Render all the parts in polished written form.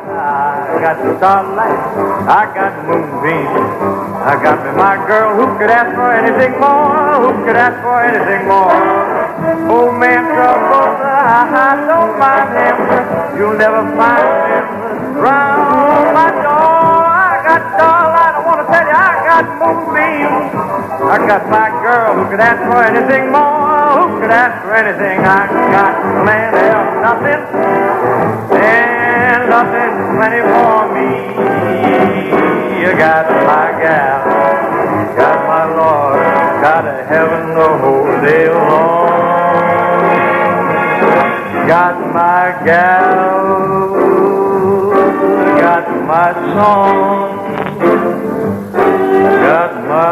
I got starlight, I got moonbeams, I got me my girl. Who could ask for anything more? Who could ask for anything more? Old man trouble, I don't mind him. You'll never find him round my door. I got starlight, I want to tell you, I got moonbeams. I got my girl. Who could ask for anything more? Who could ask for anything? I got plenty of nothing, and nothing plenty for me. You got my gal, got my Lord, got a heaven the whole day long. Got my gal, got my song, got my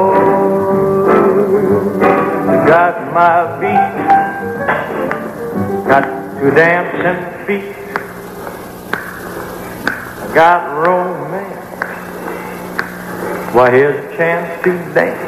Lord, got my beat, got two dancing feet, got romance. Why, here's a chance to dance.